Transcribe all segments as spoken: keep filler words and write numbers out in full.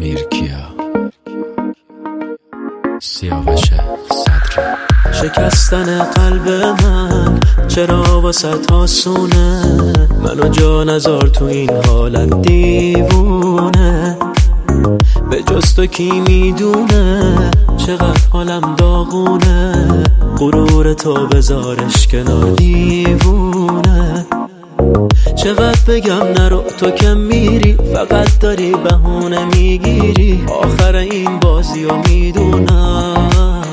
امیرکیا سیاوش صدری. شکستن قلب من چرا واسه آسونه، منو جا نذار تو این حالت دیوونه. به جز تو کی میدونه چقدر حالم داغونه، غرور تو بذارش کنار دیوونه. چقدر بگم نرو تو که میری، فقط داری بهونه میگیری. آخر این بازی رو میدونم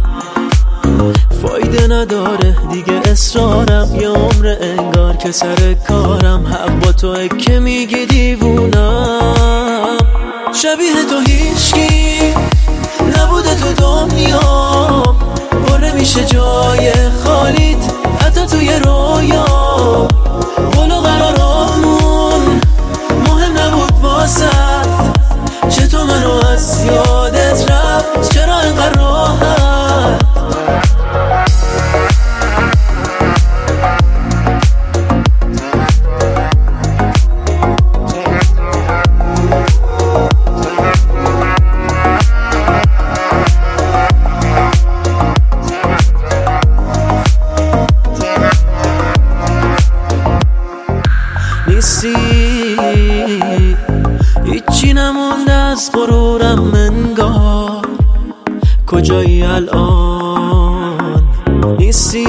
فایده نداره دیگه اصرارم، یه عمر انگار که سر کارم. حق با توه که میگی دیوونم. شبیه تو هیچکی نبوده تو دنیا، بره میشه جای خالیت حتی توی رویا. ولو قرارمون مهم نبود واسط، چطور منو از یادت رفت چرا اینقدر راحت. نیستی هیچی نمونده از غرورم انگار، کجایی الان نیستی.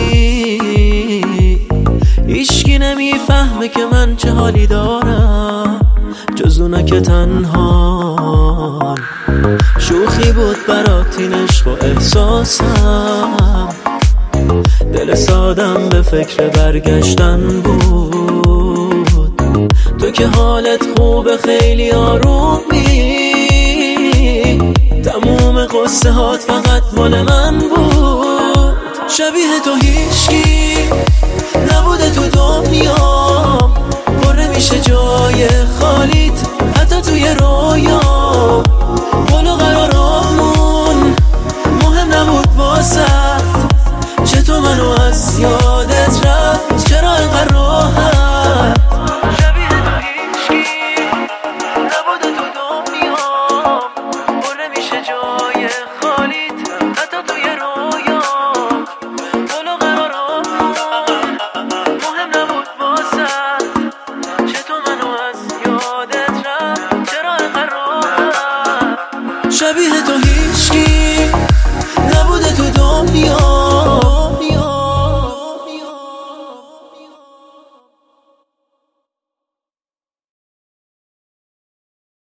هیچکی نمیفهمه که من چه حالی دارم جز اونا که تنها. شوخی بود برات این عشق و احساسم، دل سادم به فکر برگشتن بود. تو که حالت خوبه خیلی آرومی، تموم قصه هات فقط مال من بود. شبیه تو هیچکی